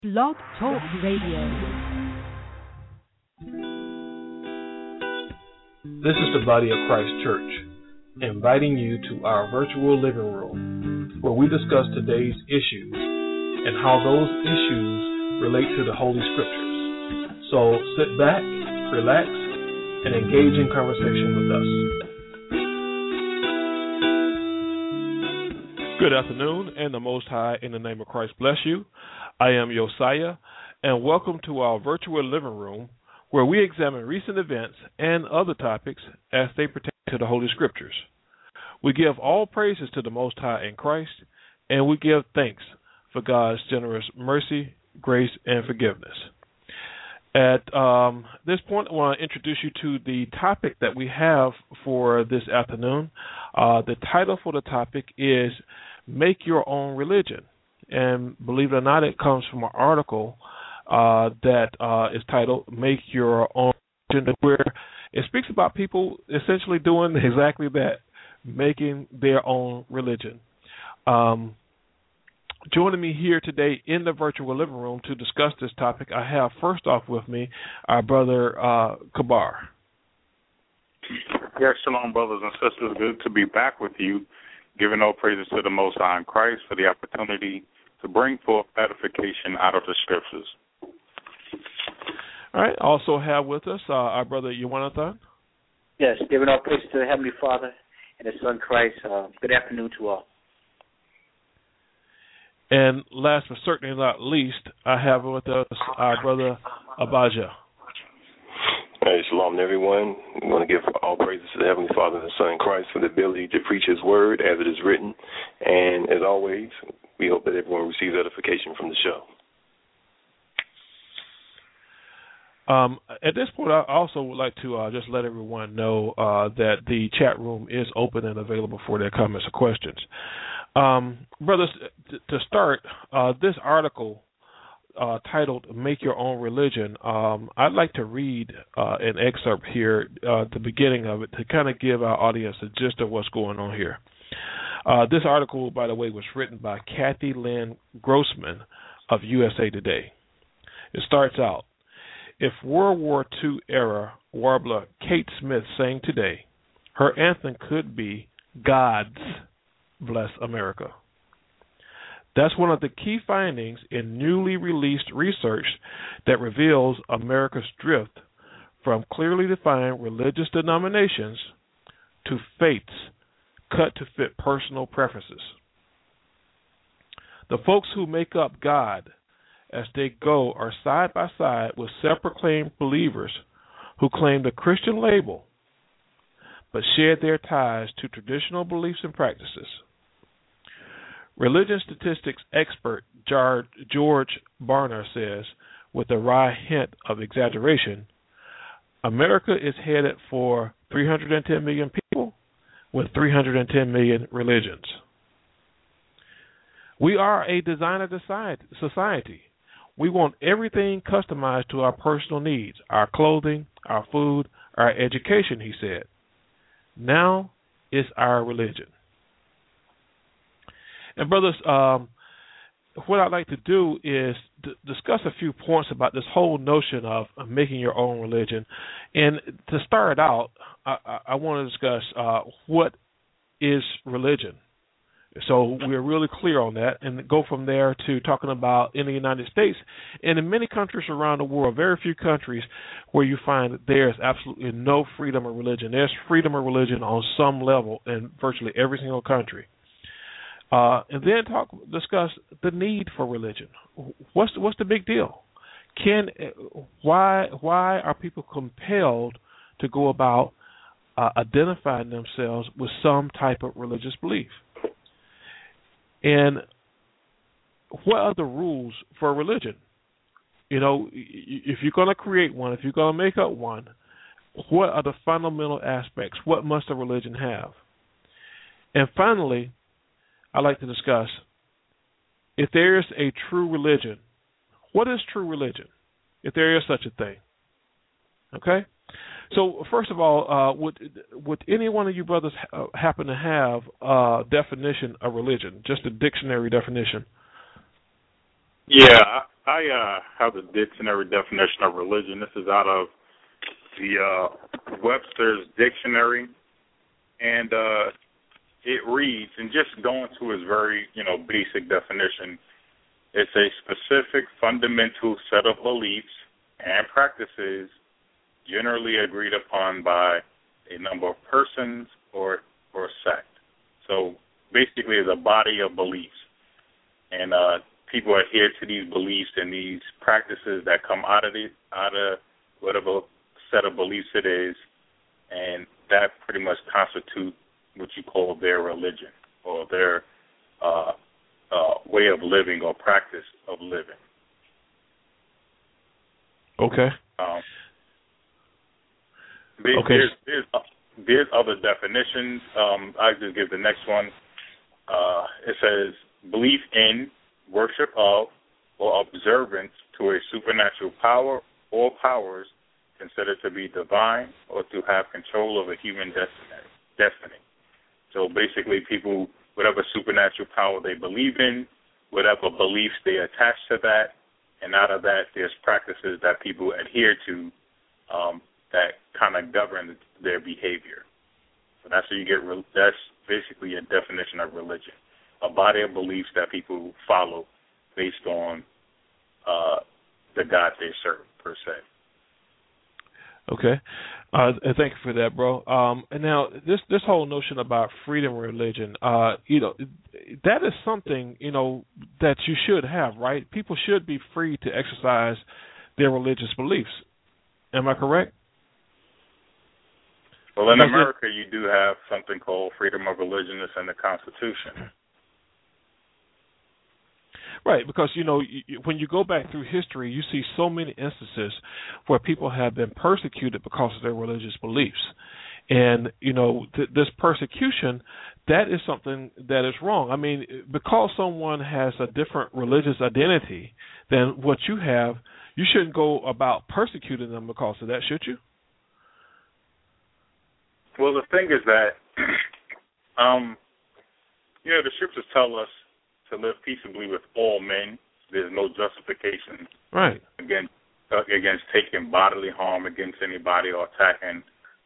Blog Talk Radio. This is the Body of Christ Church, inviting you to our virtual living room, where we discuss today's issues and how those issues relate to the Holy Scriptures. So sit back, relax, and engage in conversation with us. Good afternoon, and the Most High, in the name of Christ, bless you. I am Josiah, and welcome to our virtual living room, where we examine recent events and other topics as they pertain to the Holy Scriptures. We give all praises to the Most High in Christ, and we give thanks for God's generous mercy, grace, and forgiveness. At this point, I want to introduce you to the topic that we have for this afternoon. The title for the topic is Make Your Own Religion. And believe it or not, it comes from an article that is titled Make Your Own Religion, where it speaks about people essentially doing exactly that, making their own religion. Joining me here today in the virtual living room to discuss this topic, I have first off with me our brother Kabar. Yes, shalom, brothers and sisters. Good to be back with you, giving all praises to the Most High in Christ for the opportunity to bring forth edification out of the Scriptures. All right. Also have with us our brother Yawanathan. Yes, giving all praise to the Heavenly Father and His Son Christ. Good afternoon to all. And last but certainly not least, I have with us our brother Abaja. Hey, shalom to everyone. We want to give all praises to the Heavenly Father and the Son Christ for the ability to preach His word as it is written. And as always, we hope that everyone receives edification from the show. At this point, I also would like to just let everyone know that the chat room is open and available for their comments or questions. Brothers, to start, this article titled Make Your Own Religion, I'd like to read an excerpt here at the beginning of it to kind of give our audience a gist of what's going on here. This article, by the way, was written by Kathy Lynn Grossman of USA Today. It starts out, if World War II era warbler Kate Smith sang today, her anthem could be God's Bless America. That's one of the key findings in newly released research that reveals America's drift from clearly defined religious denominations to faiths cut to fit personal preferences. The folks who make up God as they go are side by side with self-proclaimed believers who claim the Christian label but shed their ties to traditional beliefs and practices. Religion statistics expert George Barna says, with a wry hint of exaggeration, America is headed for 310 million people with 310 million religions. We are a designer society. We want everything customized to our personal needs, our clothing, our food, our education, he said. Now it's our religion. And brothers, what I'd like to do is discuss a few points about this whole notion of making your own religion. And to start out, I want to discuss what is religion. So we're really clear on that, and go from there to talking about in the United States and in many countries around the world, very few countries where you find that there's absolutely no freedom of religion. There's freedom of religion on some level in virtually every single country. And then discuss the need for religion. What's the big deal? Why are people compelled to go about identifying themselves with some type of religious belief? And what are the rules for religion? You know, if you're going to create one, if you're going to make up one, what are the fundamental aspects? What must a religion have? And finally, I'd like to discuss, if there is a true religion, what is true religion, if there is such a thing? Okay? So, first of all, would any one of you brothers happen to have a definition of religion, just a dictionary definition? Yeah, I have the dictionary definition of religion. This is out of the Webster's Dictionary, and it reads, and just going to his very, basic definition, it's a specific fundamental set of beliefs and practices generally agreed upon by a number of persons or sect. So basically it's a body of beliefs. And people adhere to these beliefs and these practices that come out of whatever set of beliefs it is, and that pretty much constitutes what you call their religion or their way of living or practice of living. Okay. There's other definitions. I'll just give the next one. It says belief in, worship of, or observance to a supernatural power or powers considered to be divine or to have control of a human destiny. So basically people, whatever supernatural power they believe in, whatever beliefs they attach to that, and out of that there's practices that people adhere to that kind of govern their behavior. So that's how you get. That's basically a definition of religion: a body of beliefs that people follow based on the God they serve, per se. Okay, thank you for that, bro. And now this whole notion about freedom of religion, that is something that you should have, right? People should be free to exercise their religious beliefs. Am I correct? Well, in America, you do have something called freedom of religion. It's in the Constitution. Right, because, when you go back through history, you see so many instances where people have been persecuted because of their religious beliefs. And, this persecution, that is something that is wrong. I mean, because someone has a different religious identity than what you have, you shouldn't go about persecuting them because of that, should you? Well, the thing is that, the scriptures tell us to live peaceably with all men. There's no justification against taking bodily harm against anybody or attacking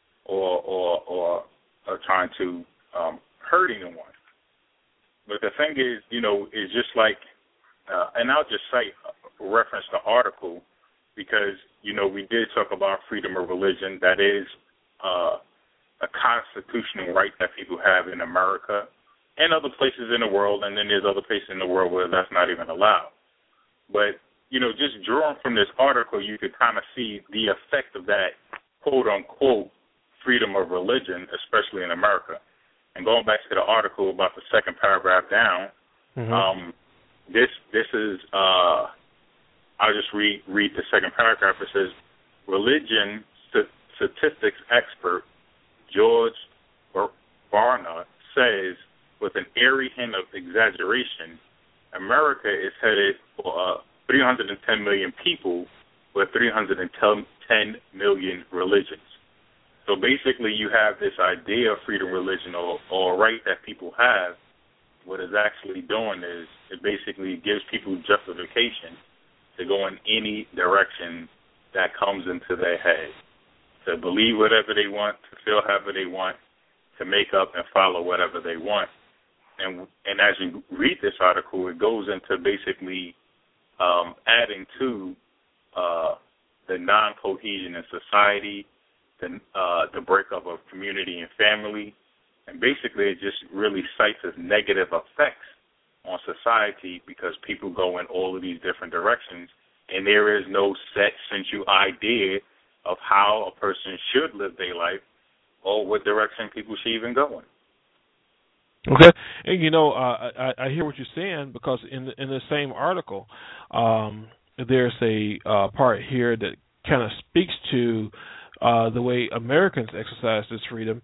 or trying to hurt anyone. But the thing is, it's just like, and I'll just cite reference the article because, we did talk about freedom of religion. That is a constitutional right that people have in America and other places in the world, and then there's other places in the world where that's not even allowed. But, just drawing from this article, you could kind of see the effect of that quote-unquote freedom of religion, especially in America. And going back to the article about the second paragraph down, this is, I'll just read the second paragraph. It says, religion statistics expert George Barna says, with an airy hint of exaggeration, America is headed for 310 million people with 310 million religions. So basically you have this idea of freedom of religion or right that people have. What it's actually doing is it basically gives people justification to go in any direction that comes into their head, to believe whatever they want, to feel however they want, to make up and follow whatever they want. And as you read this article, it goes into basically adding to the non-cohesion in society, the breakup of community and family, and basically it just really cites as negative effects on society because people go in all of these different directions, and there is no set central idea of how a person should live their life or what direction people should even go in. Okay, and I hear what you're saying because in the same article, there's a part here that kind of speaks to the way Americans exercise this freedom.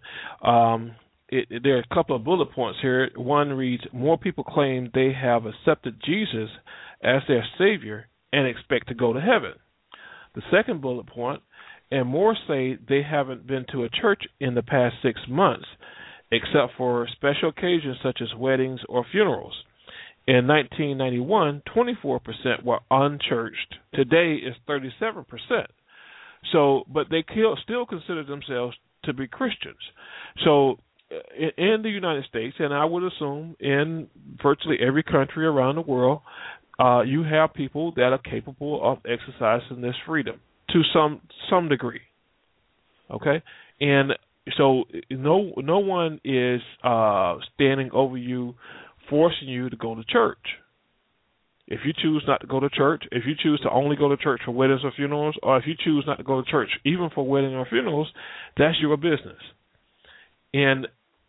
There are a couple of bullet points here. One reads, more people claim they have accepted Jesus as their Savior and expect to go to heaven. The second bullet point, and more say they haven't been to a church in the past 6 months, except for special occasions such as weddings or funerals. In 1991, 24% were unchurched. Today, it's 37%. So, but they still consider themselves to be Christians. So, in the United States, and I would assume in virtually every country around the world, you have people that are capable of exercising this freedom to some degree. Okay, and so no one is standing over you, forcing you to go to church. If you choose not to go to church, if you choose to only go to church for weddings or funerals, or if you choose not to go to church even for weddings or funerals, that's your business. And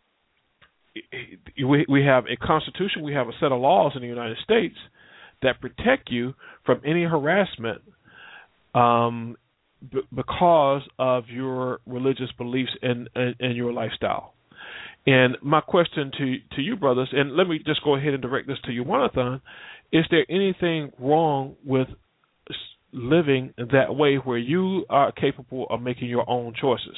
we have a constitution, we have a set of laws in the United States that protect you from any harassment because of your religious beliefs and your lifestyle. And my question to you, brothers, and let me just go ahead and direct this to you, Jonathan, is there anything wrong with living that way where you are capable of making your own choices?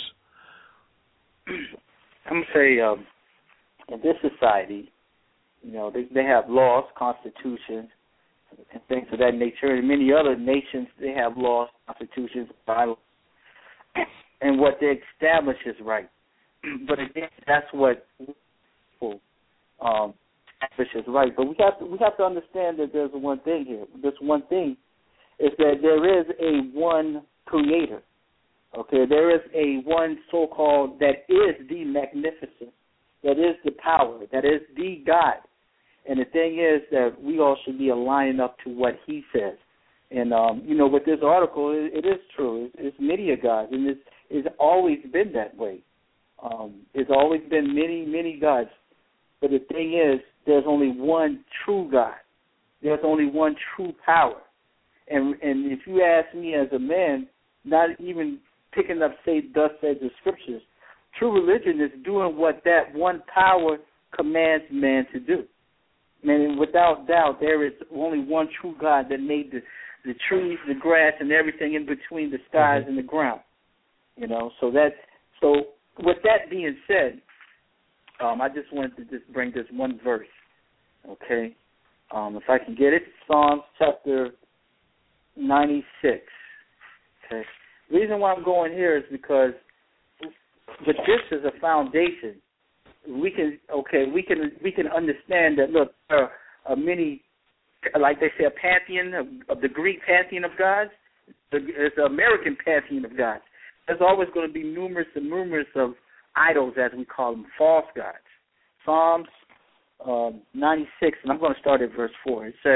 I'm going to say in this society, they have laws, constitutions, and things of that nature. In many other nations, they have laws, constitutions, bylaws, and what they establish is right. But again, that's what people establish is right. But we have to understand that there's one thing here. This one thing is that there is a one creator. Okay, there is a one so-called that is the magnificent, that is the power, that is the God. And the thing is that we all should be aligning up to what he says. And, with this article, it is true. It's many a gods, and it's always been that way. It's always been many, many gods. But the thing is, there's only one true God. There's only one true power. And if you ask me as a man, not even picking up, say, thus said the scriptures, true religion is doing what that one power commands man to do. And without doubt, there is only one true God that made the trees, the grass, and everything in between the skies and the ground. So with that being said, I just wanted to just bring this one verse, okay? If I can get it, Psalms chapter 96. Okay. The reason why I'm going here is because with this as a foundation, we can understand that. Look, there are many, like they say, a pantheon of the Greek pantheon of gods. There's the American pantheon of gods. There's always going to be numerous of idols, as we call them, false gods. Psalms 96, and I'm going to start at verse 4. It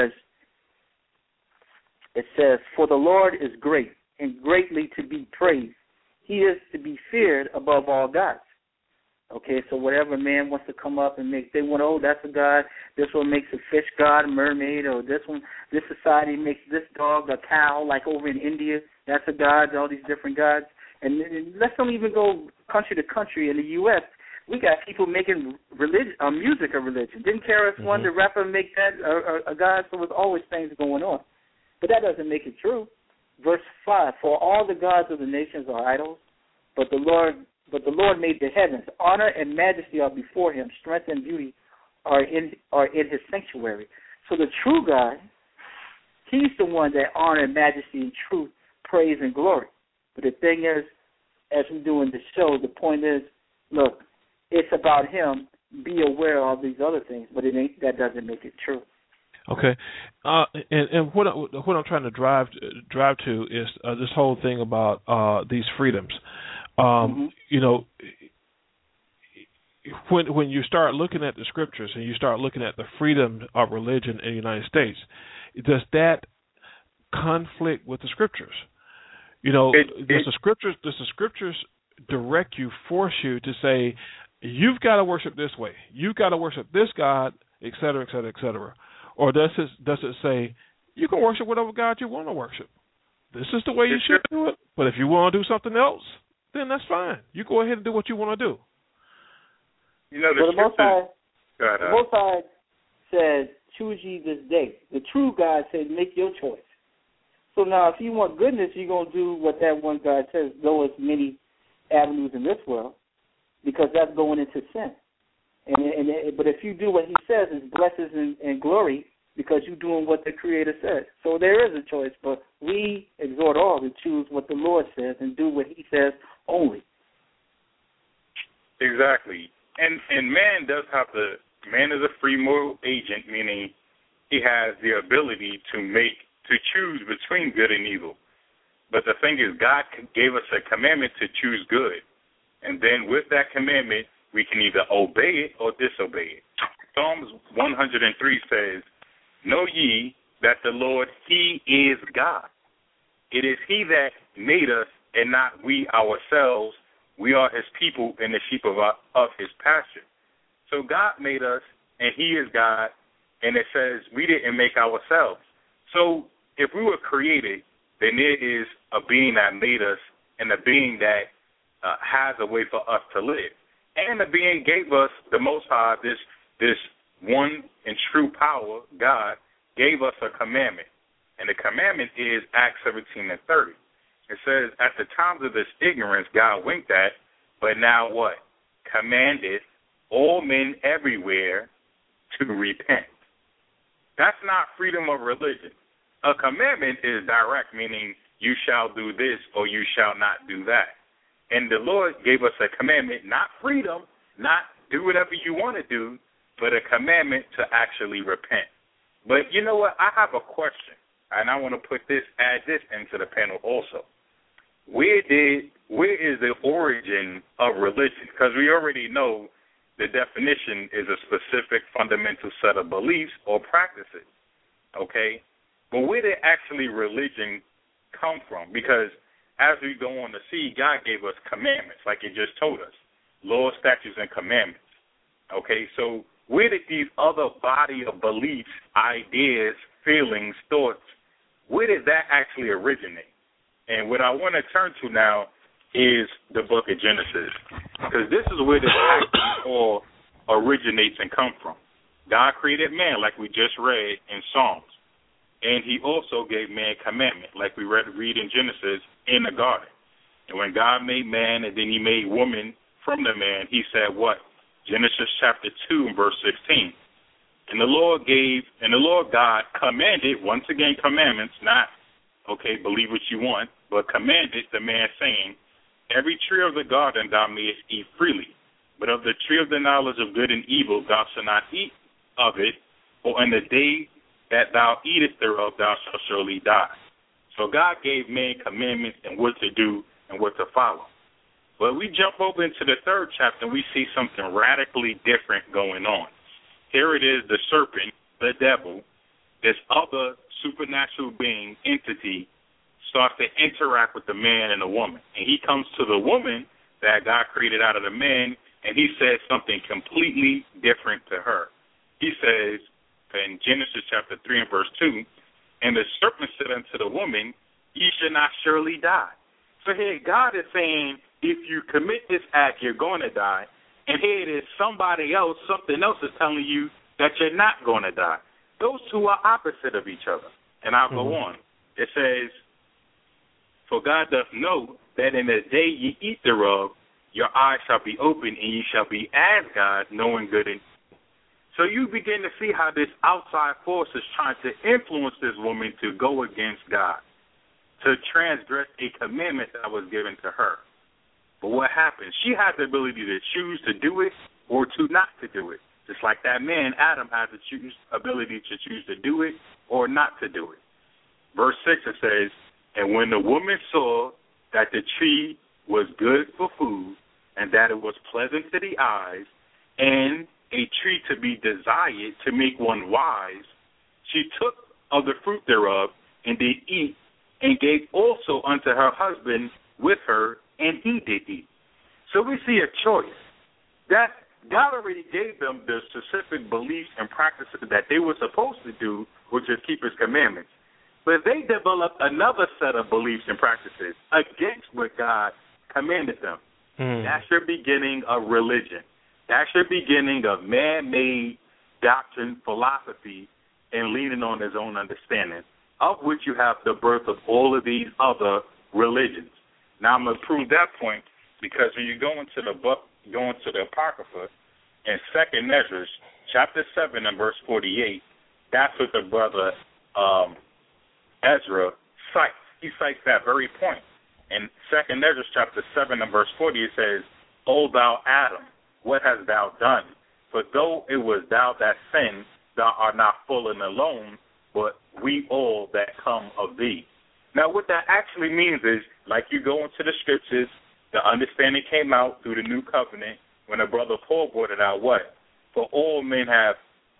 says, "For the Lord is great and greatly to be praised. He is to be feared above all gods." Okay, so whatever man wants to come up and they want, that's a god. This one makes a fish god, a mermaid, or this society makes this dog a cow, like over in India. That's a god, all these different gods. And let's not even go country to country in the U.S. We got people making music a religion. Didn't KRS-One, the rapper, make that a god? So there's always things going on. But that doesn't make it true. Verse 5, "For all the gods of the nations are idols, but the Lord made the heavens. Honor and majesty are before him. Strength and beauty are in his sanctuary." So the true God, he's the one that honor and majesty and truth, praise and glory. But the thing is, as we do in the show, the point is, look, it's about him. Be aware of all these other things, but that doesn't make it true. Okay, and what I'm trying to drive to is this whole thing about these freedoms. When you start looking at the scriptures and you start looking at the freedom of religion in the United States, does that conflict with the scriptures? Does the scriptures direct you, force you to say, you've got to worship this way, you've got to worship this God, et cetera, et cetera, et cetera? Or does it say you can worship whatever God you want to worship? This is the way you should do it. But if you want to do something else, then that's fine. You go ahead and do what you want to do. The Most High said, "Choose ye this day." The true God said, "Make your choice." So now, if you want goodness, you're going to do what that one God says, though it's many avenues in this world, because that's going into sin. But if you do what he says, it's blessings and glory, because you're doing what the Creator says. So there is a choice, but we exhort all to choose what the Lord says and do what He says only. Exactly. And man does have man is a free moral agent, meaning he has the ability to choose between good and evil. But the thing is, God gave us a commandment to choose good. And then with that commandment, we can either obey it or disobey it. Psalms 103 says, "Know ye that the Lord, He is God. It is He that made us and not we ourselves. We are His people and the sheep of His pasture." So God made us, and He is God, and it says we didn't make ourselves. So if we were created, then there is a being that made us and a being that has a way for us to live. And the being gave us, the Most High, this one and true power, God, gave us a commandment. And the commandment is Acts 17:30. It says, "At the times of this ignorance, God winked at, but now what? Commanded all men everywhere to repent." That's not freedom of religion. A commandment is direct, meaning you shall do this or you shall not do that. And the Lord gave us a commandment, not freedom, not do whatever you want to do, but a commandment to actually repent. But you know what? I have a question, and I want to add this into the panel also. Where is the origin of religion? Because we already know the definition is a specific fundamental set of beliefs or practices, okay? But where did actually religion come from? Because as we go on to see, God gave us commandments, like He just told us, laws, statutes, and commandments, okay? So where did these other body of beliefs, ideas, feelings, thoughts, where did that actually originate? And what I want to turn to now is the book of Genesis, because this is where this actually all originates and comes from. God created man, like we just read in Psalms, and He also gave man commandment, like we read in Genesis in the garden. And when God made man and then He made woman from the man, He said what? Genesis chapter 2 and verse 16. And the Lord God commanded, once again commandments, not, okay, believe what you want, but commanded the man, saying, "Every tree of the garden thou mayest eat freely, but of the tree of the knowledge of good and evil thou shalt not eat of it, for in the day that thou eatest thereof thou shalt surely die." So God gave man commandments and what to do and what to follow. But we jump over into the third chapter and we see something radically different going on. Here it is, the serpent, the devil, this other supernatural being, entity, starts to interact with the man and the woman. And he comes to the woman that God created out of the man, and he says something completely different to her. He says in Genesis chapter 3 and verse 2, "And the serpent said unto the woman, Ye shall not surely die." So here God is saying, if you commit this act, you're going to die. And here it is, something else is telling you that you're not going to die. Those two are opposite of each other. And I'll go on. It says, "For God doth know that in the day ye eat thereof, your eyes shall be opened, and ye shall be as God, knowing good and evil." So you begin to see how this outside force is trying to influence this woman to go against God, to transgress a commandment that was given to her. But what happens? She has the ability to choose to do it or to not to do it. Just like that man, Adam, has the ability to choose to do it or not to do it. Verse 6, it says, "And when the woman saw that the tree was good for food, and that it was pleasant to the eyes, and a tree to be desired to make one wise, she took of the fruit thereof, and did eat, and gave also unto her husband with her, and he did eat." So we see a choice. That God already gave them the specific beliefs and practices that they were supposed to do, which is keep His commandments. But they developed another set of beliefs and practices against what God commanded them. That's your beginning of religion. That's your beginning of man-made doctrine, philosophy, and leaning on his own understanding, of which you have the birth of all of these other religions. Now, I'm going to prove that point because when you go into the book, go into the Apocrypha, in 2nd Ezra, chapter 7 and verse 48, That's what the brother Ezra cites. He cites that very point. In 2nd Ezra chapter 7 and verse 40, it says, O thou Adam, what hast thou done? For though it was thou that sinned, thou art not fallen alone, but we all that come of thee. Now, what that actually means is, like you go into the scriptures, the understanding came out through the new covenant when the brother Paul brought it out. What? For all men are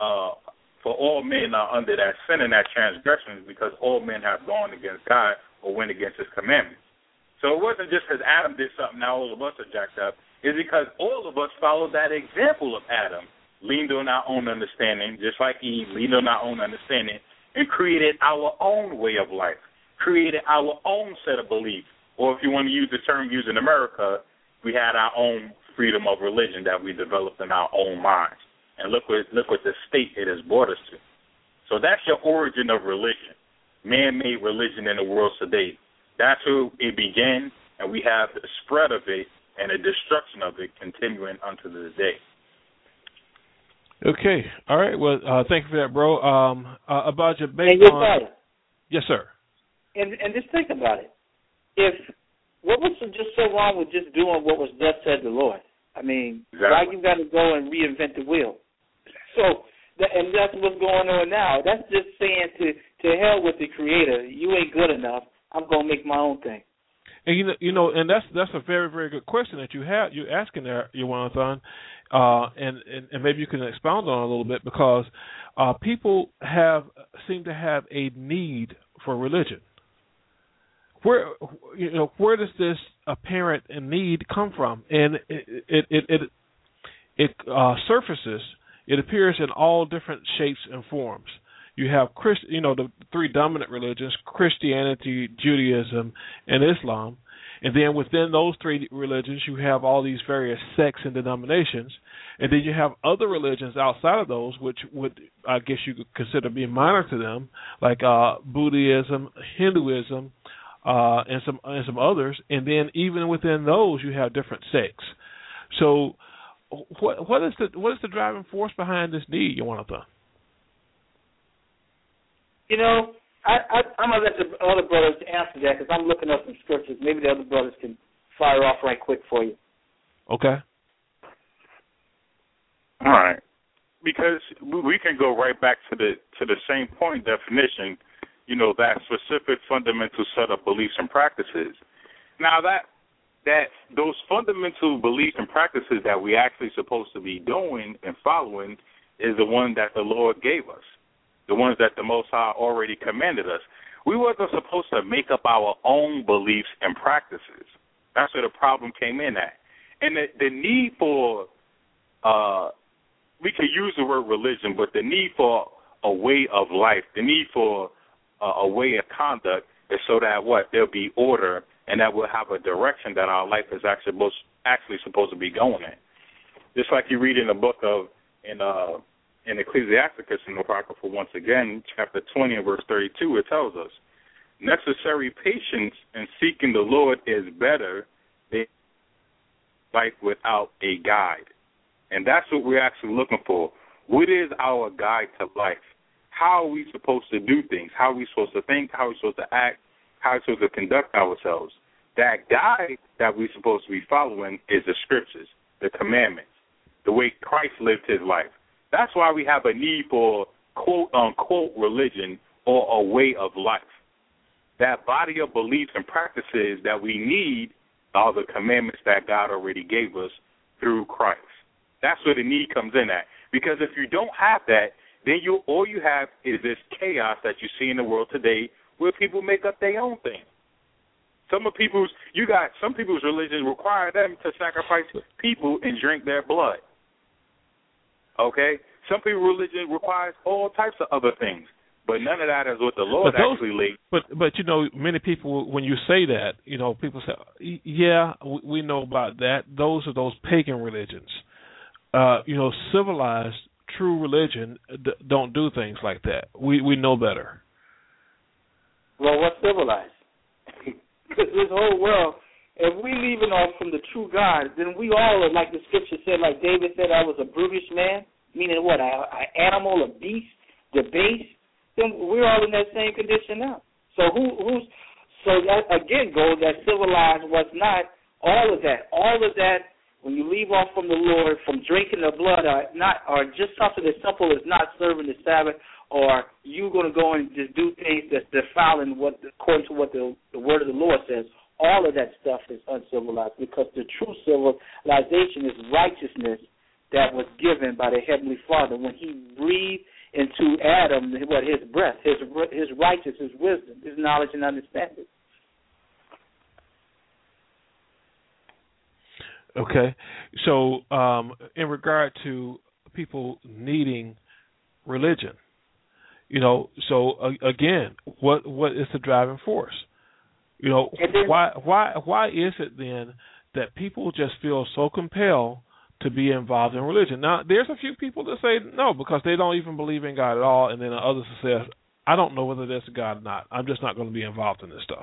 under that sin and that transgression, because all men have gone against God or went against His commandments. So it wasn't just because Adam did something, now all of us are jacked up. It's because all of us followed that example of Adam, leaned on our own understanding, just like Eve, leaned on our own understanding, and created our own way of life, created our own set of beliefs. Or if you want to use the term used in America, we had our own freedom of religion that we developed in our own minds. And look what the state it has brought us to. So that's your origin of religion, man-made religion in the world today. That's who it began, and we have the spread of it and the destruction of it continuing unto this day. Okay. All right. Well, thank you for that, bro. About your based on... Yes, sir. And just think about it. What was just so wrong with just doing what was thus said the Lord? I mean, exactly. Why you got to go and reinvent the wheel? So, and that's what's going on now. That's just saying to hell with the Creator. You ain't good enough. I'm gonna make my own thing. And you know, and that's a very, very good question that you're asking there, Jonathan, and maybe you can expound on it a little bit, because people seem to have a need for religion. Where does this apparent need come from? And it surfaces. It appears in all different shapes and forms. You have the three dominant religions: Christianity, Judaism, and Islam. And then within those three religions, you have all these various sects and denominations. And then you have other religions outside of those, which I guess you could consider being minor to them, like Buddhism, Hinduism, and some others. And then even within those, you have different sects. So, what is the driving force behind this need, Jonathan? You know, I'm going to let the other brothers answer that, because I'm looking up some scriptures. Maybe the other brothers can fire off right quick for you. Okay. All right. Because we can go right back to the same point definition, that specific fundamental set of beliefs and practices. Now, that those fundamental beliefs and practices that we actually supposed to be doing and following is the one that the Lord gave us, the ones that the Most High already commanded us. We wasn't supposed to make up our own beliefs and practices. That's where the problem came in at. And the need for, we could use the word religion, but the need for a way of life, the need for a way of conduct is so that there'll be order, and that we'll have a direction that our life is actually supposed to be going in. Just like you read in the book of, in Ecclesiasticus in the Apocrypha, once again, chapter 20 and verse 32, it tells us, necessary patience in seeking the Lord is better than life without a guide. And that's what we're actually looking for. What is our guide to life? How are we supposed to do things? How are we supposed to think? How are we supposed to act? How are we supposed to conduct ourselves? That guide that we're supposed to be following is the scriptures, the commandments, the way Christ lived his life. That's why we have a need for quote-unquote religion or a way of life. That body of beliefs and practices that we need are the commandments that God already gave us through Christ. That's where the need comes in at. Because if you don't have that, then all you have is this chaos that you see in the world today where people make up their own thing. Some people's religions require them to sacrifice people and drink their blood. Okay? Some people's religion requires all types of other things. But none of that is what the Lord actually laid. But many people, when you say that, people say, yeah, we know about that. Those are those pagan religions. Civilized, true religion don't do things like that. We know better. Well, what's civilized? Because this whole world, if we leaving off from the true God, then we all are, like the scripture said, like David said, I was a brutish man, meaning what, an animal, a beast, debate, then we're all in that same condition now. So so that again goes that civilized was not all of that. When you leave off from the Lord, from drinking the blood, or just something as simple as not serving the Sabbath, or you going to go and just do things that's defiling according to what the word of the Lord says. All of that stuff is uncivilized, because the true civilization is righteousness that was given by the Heavenly Father when He breathed into Adam his breath, his righteousness, his wisdom, his knowledge and understanding. Okay, so in regard to people needing religion, so again, what is the driving force? Why is it then that people just feel so compelled to be involved in religion? Now, there's a few people that say no because they don't even believe in God at all, and then others that say, I don't know whether there's a God or not. I'm just not going to be involved in this stuff.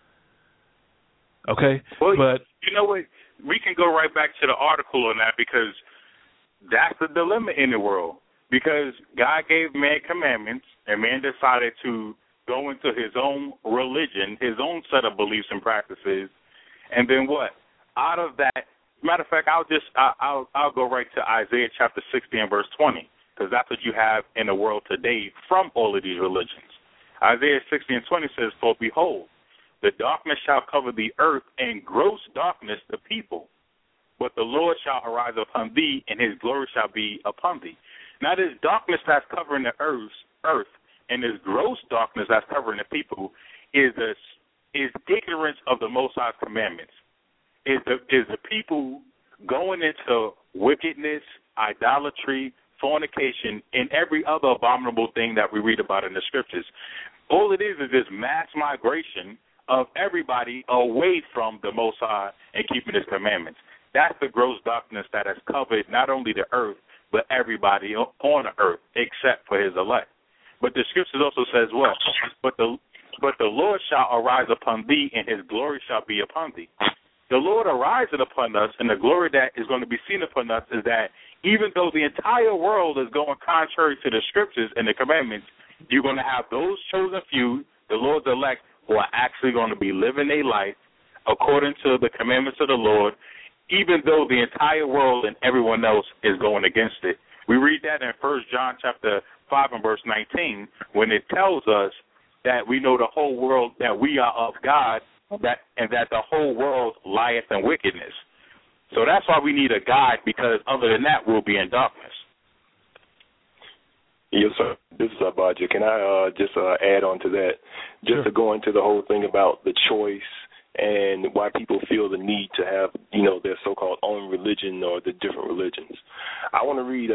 Okay? Well, but you know what? We can go right back to the article on that, because that's the dilemma in the world. Because God gave man commandments, and man decided to go into his own religion, his own set of beliefs and practices, and then what? Out of that, matter of fact, I'll go right to Isaiah chapter 60 and verse 20, because that's what you have in the world today from all of these religions. Isaiah 60 and 20 says, "For behold, the darkness shall cover the earth, and gross darkness the people. But the Lord shall arise upon thee, and his glory shall be upon thee." Now this darkness that's covering the earth, and this gross darkness that's covering the people is ignorance of the Most High's commandments. Is the people going into wickedness, idolatry, fornication, and every other abominable thing that we read about in the scriptures. All it is this mass migration of everybody away from the Most High and keeping His commandments. That's the gross darkness that has covered not only the earth, but everybody on the earth except for His elect. But the scriptures also says what? But the Lord shall arise upon thee, and His glory shall be upon thee. The Lord arising upon us, and the glory that is going to be seen upon us is that even though the entire world is going contrary to the scriptures and the commandments, you're going to have those chosen few, the Lord's elect, who are actually going to be living their life according to the commandments of the Lord, even though the entire world and everyone else is going against it. We read that in 1 John chapter 5 and verse 19, when it tells us that we know the whole world, that we are of God, and that the whole world lieth in wickedness. So that's why we need a guide, because other than that, we'll be in darkness. Yes, sir. This is Abaja. Can I just add on to that? Just to go into the whole thing about the choice and why people feel the need to have, their so-called own religion or the different religions. I want to read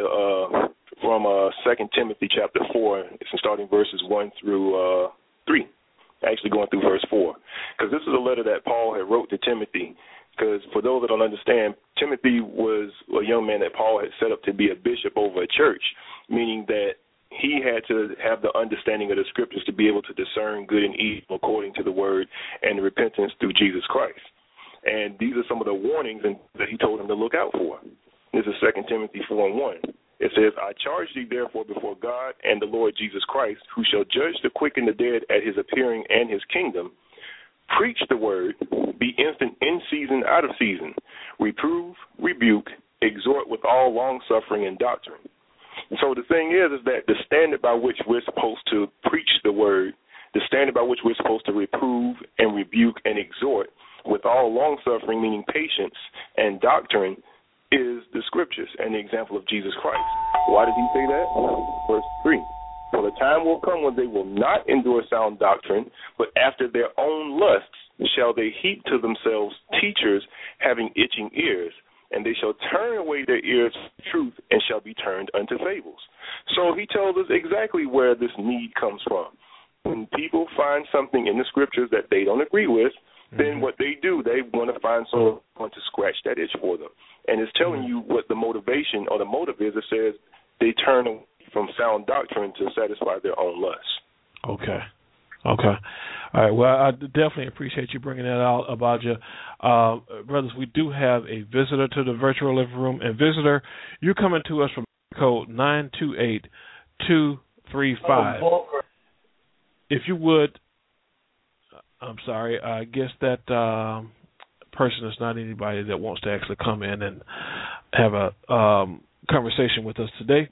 from 2 Timothy chapter 4, it's starting verses 1 through 3, actually going through verse 4, because this is a letter that Paul had wrote to Timothy. Because for those that don't understand, Timothy was a young man that Paul had set up to be a bishop over a church, meaning that he had to have the understanding of the scriptures to be able to discern good and evil according to the word and the repentance through Jesus Christ. And these are some of the warnings that he told him to look out for. This is 2 Timothy 4:1. It says, "I charge thee therefore before God and the Lord Jesus Christ, who shall judge the quick and the dead at his appearing and his kingdom. Preach the word, be instant in season, out of season. Reprove, rebuke, exhort with all long-suffering and doctrine." So the thing is that the standard by which we're supposed to preach the word, the standard by which we're supposed to reprove and rebuke and exhort with all long-suffering, meaning patience, and doctrine, is the scriptures and the example of Jesus Christ. Why does he say that? Verse 3. "For the time will come when they will not endure sound doctrine, but after their own lusts shall they heap to themselves teachers having itching ears, and they shall turn away their ears from truth and shall be turned unto fables." So he tells us exactly where this need comes from. When people find something in the scriptures that they don't agree with, then what they do, they want to find someone to scratch that itch for them. And it's telling you what the motivation or the motive is. It says they turn away from sound doctrine to satisfy their own lusts. Okay. All right. Well, I definitely appreciate you bringing that out, Abaja. Brothers, we do have a visitor to the virtual living room. And visitor, you're coming to us from code 928-2 835. If you would, I'm sorry, I guess that person is not anybody that wants to actually come in and have a conversation with us today.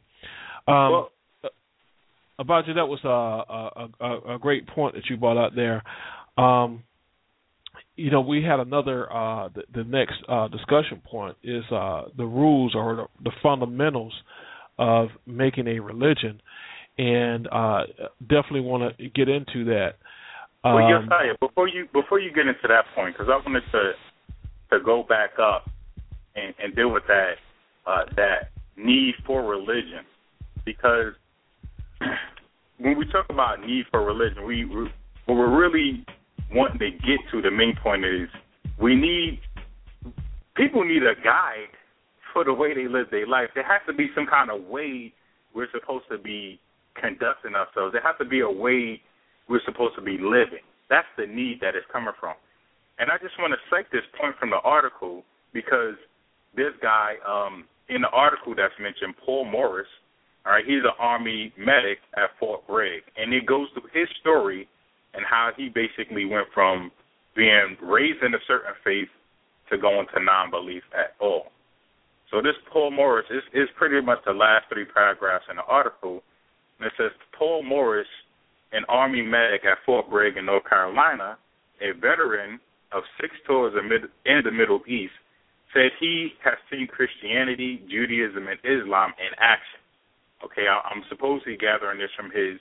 Abaji, that was a great point that you brought out there. We had another, the next discussion point is the rules or the fundamentals of making a religion, and definitely want to get into that. Josiah, before you get into that point, because I wanted to go back up and deal with that need for religion, because when we talk about need for religion, what we're really wanting to get to, the main point is people need a guide for the way they live their life. There has to be some kind of way we're supposed to be conducting ourselves. There has to be a way we're supposed to be living. That's the need that it's coming from. And I just want to cite this point from the article, because this guy, in the article that's mentioned, Paul Morris, all right, he's an Army medic at Fort Bragg, and it goes through his story and how he basically went from being raised in a certain faith to going to non-belief at all. So this Paul Morris is pretty much the last 3 paragraphs in the article, and it says, Paul Morris, an Army medic at Fort Bragg in North Carolina, a veteran of 6 tours in the Middle East, said he has seen Christianity, Judaism, and Islam in action. Okay, I'm supposedly gathering this from his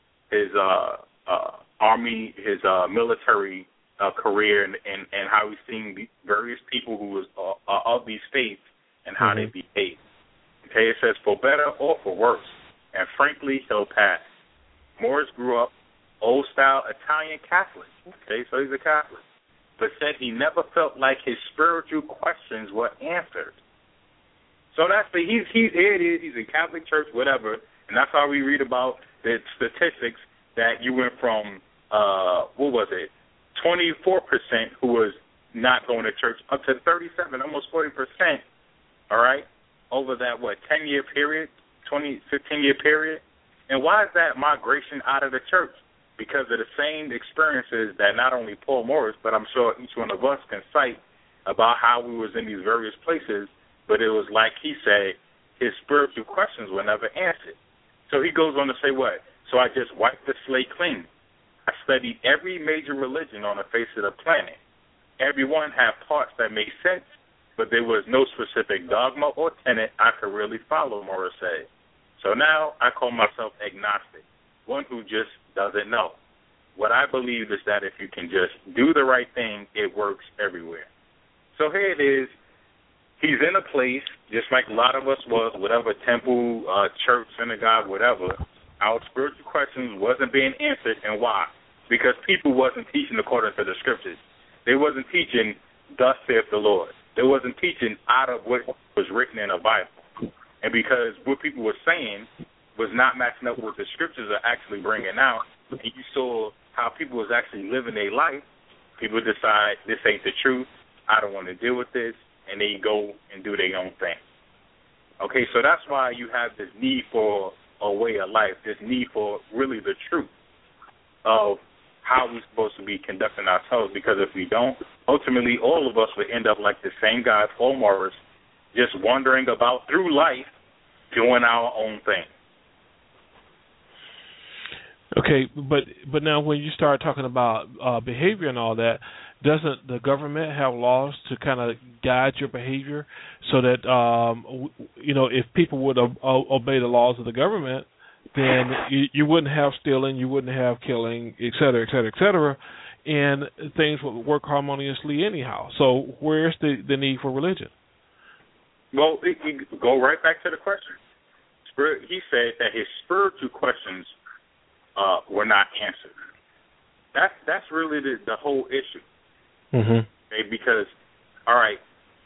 Army, his military career, and how he's seen the various people who are of these faiths and how they behave. Okay, it says, for better or for worse, and frankly, he'll pass. Morris grew up old-style Italian Catholic. Okay, so he's a Catholic, but said he never felt like his spiritual questions were answered. So that's here it is. He's in Catholic church, whatever, and that's how we read about the statistics that you went from 24% who was not going to church up to 37, almost 40%. All right, over that 10-year period, 15-year period, and why is that migration out of the church? Because of the same experiences that not only Paul Morris, but I'm sure each one of us can cite about how we was in these various places. But it was like he said, his spiritual questions were never answered. So he goes on to say what? So I just wiped the slate clean. I studied every major religion on the face of the planet. Every one had parts that made sense, but there was no specific dogma or tenet I could really follow, Morris said. So now I call myself agnostic, one who just doesn't know. What I believe is that if you can just do the right thing, it works everywhere. So here it is. He's in a place, just like a lot of us was, whatever temple, church, synagogue, whatever. Our spiritual questions wasn't being answered, and why? Because people wasn't teaching according to the scriptures. They wasn't teaching, thus saith the Lord. They wasn't teaching out of what was written in the Bible. And because what people were saying was not matching up with what the scriptures are actually bringing out, and you saw how people was actually living their life, people decide this ain't the truth, I don't want to deal with this, and they go and do their own thing. Okay, so that's why you have this need for a way of life, this need for really the truth of how we're supposed to be conducting ourselves, because if we don't, ultimately all of us would end up like the same guy, Paul Morris, just wandering about through life doing our own thing. Okay, but now when you start talking about behavior and all that, doesn't the government have laws to kind of guide your behavior so that, if people would obey the laws of the government, then you wouldn't have stealing, you wouldn't have killing, et cetera, et cetera, et cetera, and things would work harmoniously anyhow. So where's the need for religion? Well, you go right back to the question. He said that his spiritual questions were not answered. That's really the whole issue. Mm-hmm. Okay, because, all right,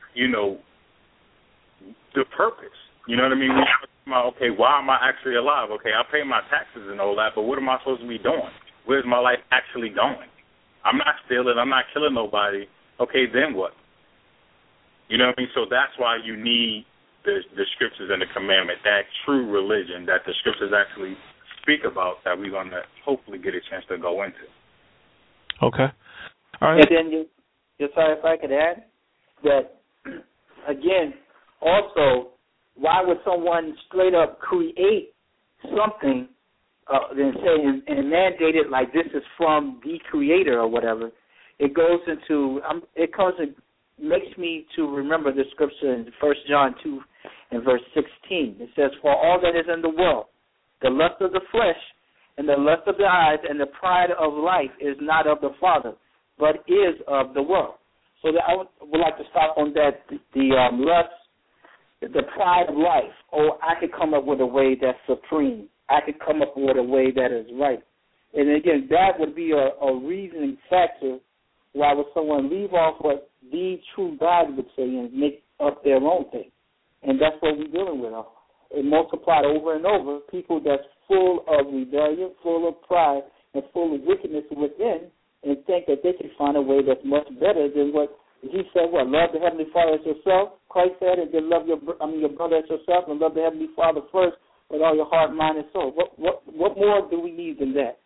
the purpose. You know what I mean? We're talking about, okay, why am I actually alive? Okay, I pay my taxes and all that, but what am I supposed to be doing? Where's my life actually going? I'm not stealing. I'm not killing nobody. Okay, then what? You know what I mean? So that's why you need the scriptures and the commandment, that true religion that the scriptures actually speak about that we're going to hopefully get a chance to go into. Okay. All right. And then, just sorry if I could add that, again, also, why would someone straight up create something and say and mandate it like this is from the creator or whatever? It goes into makes me to remember the scripture in 1 John 2 and verse 16. It says, "For all that is in the world, the lust of the flesh and the lust of the eyes and the pride of life is not of the Father, but is of the world." So I would like to stop on that, the lust, the pride of life. Oh, I could come up with a way that's supreme. I could come up with a way that is right. And again, that would be a reasoning factor. Why would someone leave off what the true God would say and make up their own thing? And that's what we're dealing with. It multiplied over and over. People that's full of rebellion, full of pride, and full of wickedness within, and think that they can find a way that's much better than what he said. What, love the Heavenly Father as yourself? Christ said, and then love your brother as yourself, and love the Heavenly Father first with all your heart, mind, and soul. What more do we need than that?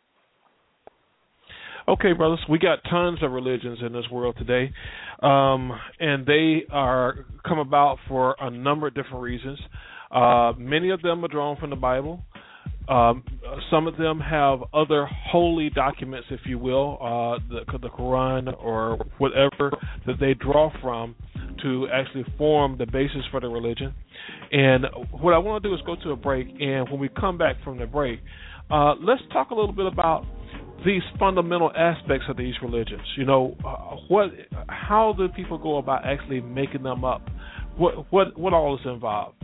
Okay, brothers, we got tons of religions in this world today, and they are come about for a number of different reasons. Many of them are drawn from the Bible. Some of them have other holy documents, if you will, the Quran or whatever that they draw from to actually form the basis for the religion. And what I want to do is go to a break, and when we come back from the break, let's talk a little bit about these fundamental aspects of these religions. You know, how do people go about actually making them up? What all is involved?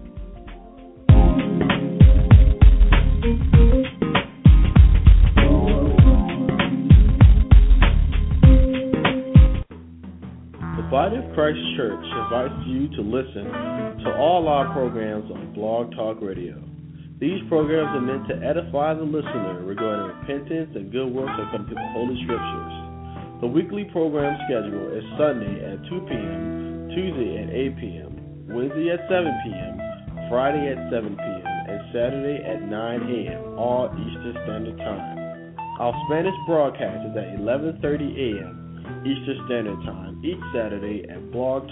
The Body of Christ Church invites you to listen to all our programs on Blog Talk Radio. These programs are meant to edify the listener regarding repentance and good works according to the Holy Scriptures. The weekly program schedule is Sunday at 2 p.m., Tuesday at 8 p.m., Wednesday at 7 p.m., Friday at 7 p.m., and Saturday at 9 a.m., all Eastern Standard Time. Our Spanish broadcast is at 11:30 a.m. Eastern Standard Time each Saturday at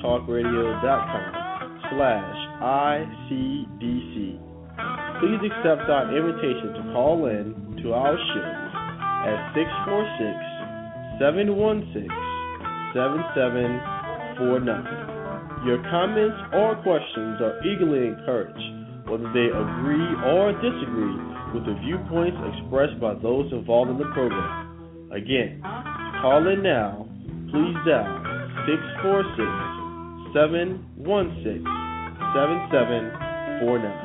blogtalkradio.com/ICDC. Please accept our invitation to call in to our show at 646-716-7749. Your comments or questions are eagerly encouraged, whether they agree or disagree with the viewpoints expressed by those involved in the program. Again, call in now. Please dial 646-716-7749.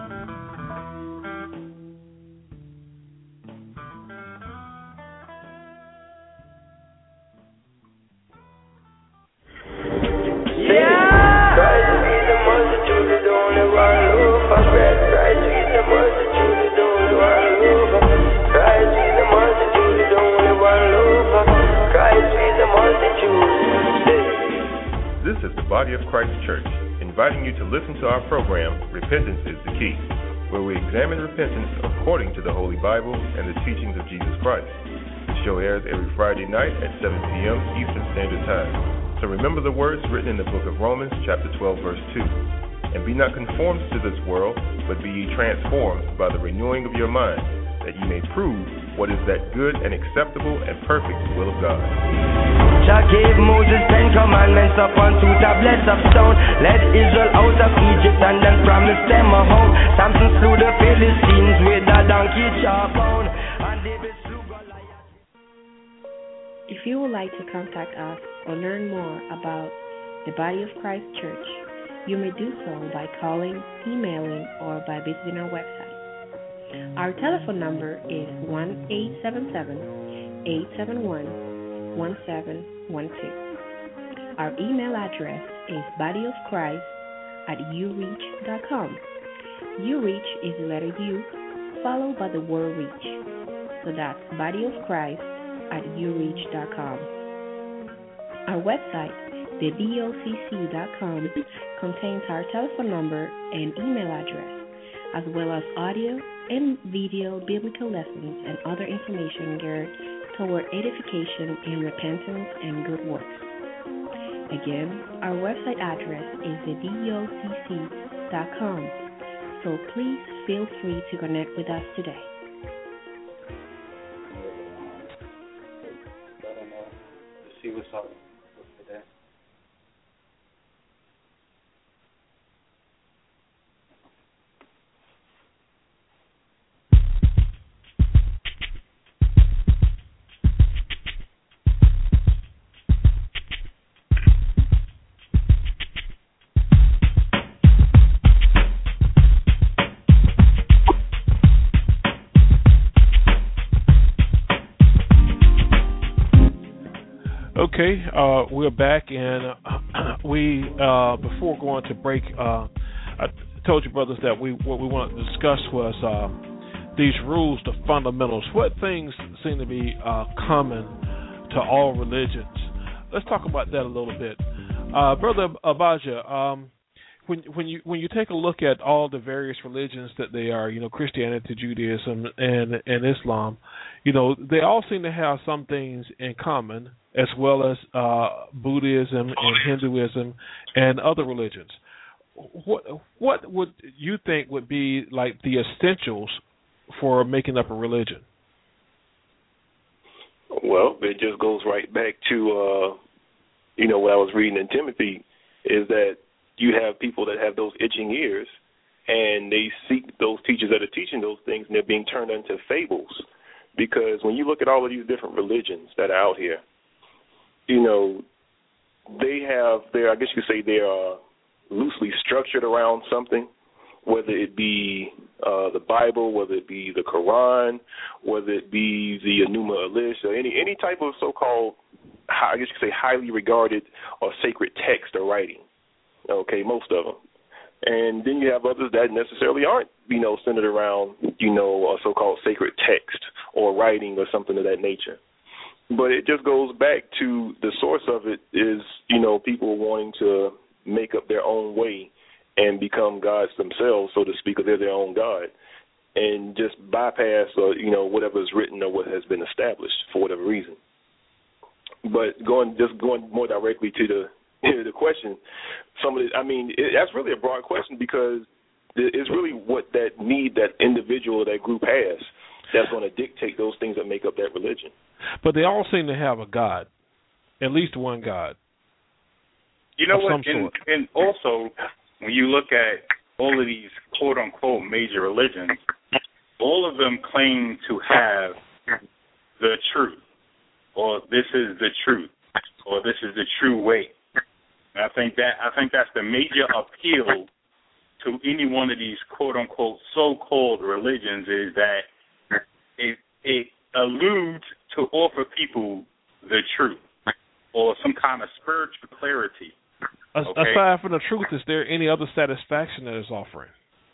Body of Christ Church, inviting you to listen to our program, Repentance is the Key, where we examine repentance according to the Holy Bible and the teachings of Jesus Christ. The show airs every Friday night at 7 p.m. Eastern Standard Time. So remember the words written in the book of Romans, chapter 12, verse 2. And be not conformed to this world, but be ye transformed by the renewing of your mind, that ye may prove what is that good and acceptable and perfect will of God. Jah gave Moses 10 commandments upon 2 tablets of stone, led Israel out of Egypt and then promised them a home. Samson slew the Philistines with a donkey jawbone, and David slew Goliath. If you would like to contact us or learn more about the Body of Christ Church, you may do so by calling, emailing, or by visiting our website. Our telephone number is 1-877-871-1712. Our email address is bodyofchrist@ureach.com. Ureach is the letter U followed by the word reach. So that's bodyofchrist@ureach.com. Our website, thebocc.com, contains our telephone number and email address, as well as audio and video biblical lessons and other information geared toward edification in repentance and good works. Again, our website address is thedocc.com, so please feel free to connect with us today. Let's see what's up for that. Okay, we're back, and we before going to break, I told you, brothers, that what we wanted to discuss was these rules, the fundamentals. What things seem to be common to all religions? Let's talk about that a little bit, Brother Abaja. When you take a look at all the various religions that they are, Christianity, Judaism, and Islam, they all seem to have some things in common, as well as Buddhism and Hinduism and other religions. What would you think would be like the essentials for making up a religion? Well, it just goes right back to what I was reading in Timothy, is that you have people that have those itching ears, and they seek those teachers that are teaching those things, and they're being turned into fables. Because when you look at all of these different religions that are out here, they have I guess you could say they are loosely structured around something, whether it be the Bible, whether it be the Quran, whether it be the Enuma Elish, or any type of so-called, I guess you could say, highly regarded or sacred text or writing. Okay, most of them. And then you have others that necessarily aren't, centered around, a so-called sacred text or writing or something of that nature. But it just goes back to the source of it is, people wanting to make up their own way and become gods themselves, so to speak, or they're their own God, and just bypass, whatever is written or what has been established for whatever reason. But going more directly to the question, that's really a broad question, because it's really what that need that individual or that group has that's going to dictate those things that make up that religion. But they all seem to have a God, at least one God. You know what? And also, when you look at all of these quote-unquote major religions, all of them claim to have the truth, or this is the truth, or this is the true way. And I think that's the major appeal to any one of these quote-unquote so-called religions, is that it alludes to offer people the truth or some kind of spiritual clarity. Okay? Aside from the truth, is there any other satisfaction that it's offering?